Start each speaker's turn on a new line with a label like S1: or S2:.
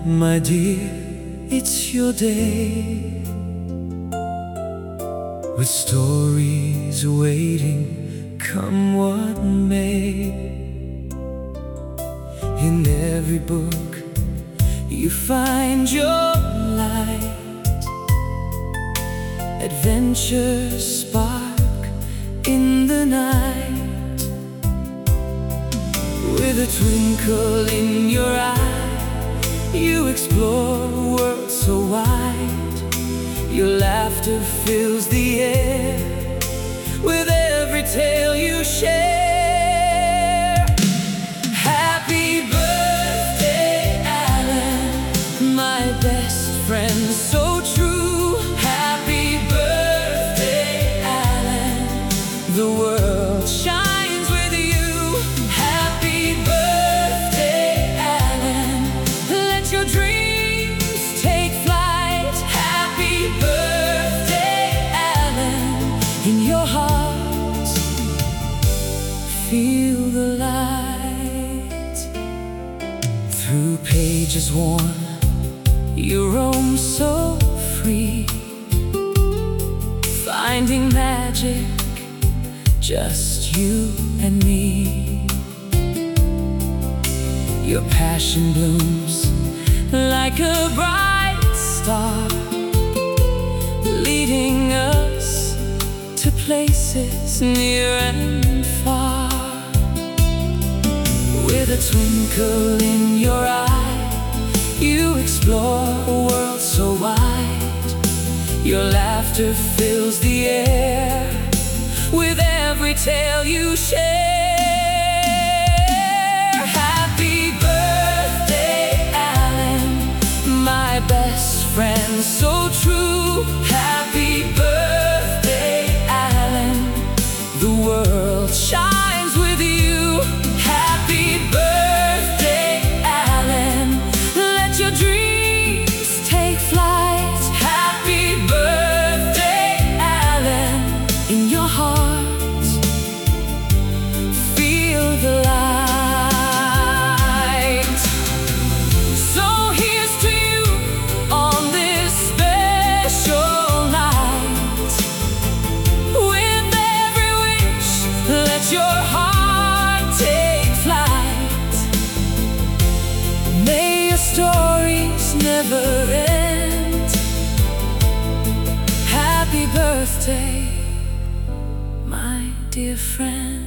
S1: My dear, it's your day, with stories waiting, come what may. In every book you find your light, adventures spark in the night. With a twinkle in your eye, you explore worlds so wide. Your laughter fills the air with every tale you share. Happy birthday, Alan, my best friend so true. Happy birthday, Alan, the world shines with you. Happy birthday, Alan, let your dreams take flight. Happy birthday, Alan, in your heart feel the light. Through pages worn, you roam so free, finding magic, just you and me. Your passion blooms like a bright star, leading us to places near and far. With a twinkle in your eye, you explore a world so wide. Your laughter fills the air with every tale you share. Happy birthday, Alan, my best friend so true. Happy birthday, Alan, the world shines with you. Happy birthday, Alan, let your dreams take flight. Happy birthday, Alan, in your heart feel the light. So here's to you on this special night. With every wish, let your heart take flight. May your stories never end. Happy birthday, my dear friend.